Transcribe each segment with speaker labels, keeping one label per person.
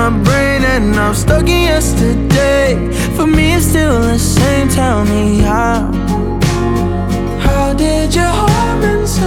Speaker 1: my brain and I'm stuck in yesterday. For me it's still the same, tell me how did your heart been so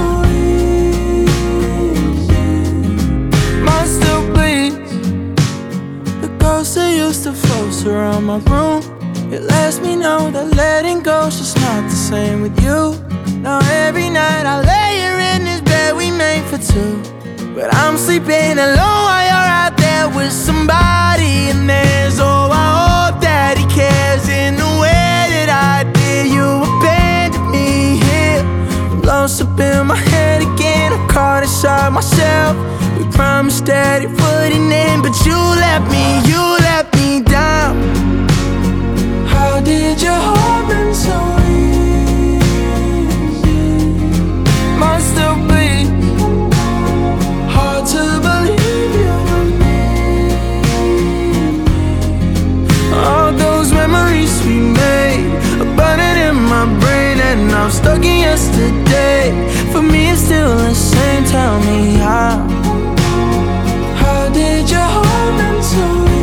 Speaker 1: easy? Mine still bleeds. The ghost that used to float around my room, it lets me know that letting go's just not the same with you. Now every night I lay here in this bed we made for two, but I'm sleeping alone while you're out there with somebody. And there's, oh, I hope that he cares in the way that I did. You abandoned me here. I'm lost up in my head again. I'm caught inside myself. We promised that it wouldn't end, but you let me down. How did your heart been so easy? Mine still bleeds. Hard to believe you were me. All those memories we made are burning in my brain and I'm stuck in yesterday. For me it's still the same, tell me how did your heart been so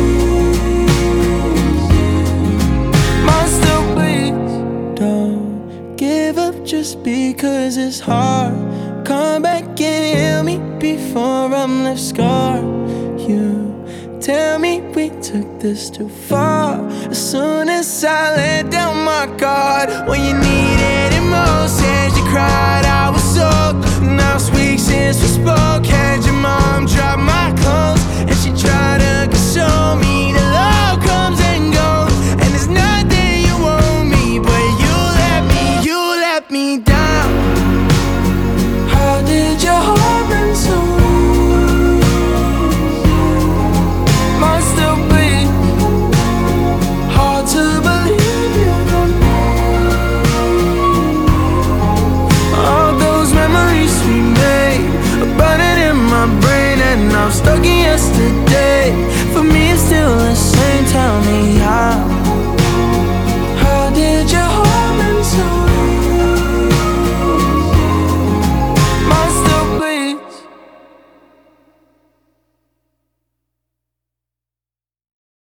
Speaker 1: easy? Mine still bleeds. Don't give up just because it's hard. Come back and heal me before I'm left scarred. You tell me we took this too far. As soon as I let down my guard, when you needed it most, said you cried, I was soaked. Now it's weeks since we spoke. Had your mom drop my clothes and she tried to console me. The love comes and goes and there's nothing you owe me, but you let me down.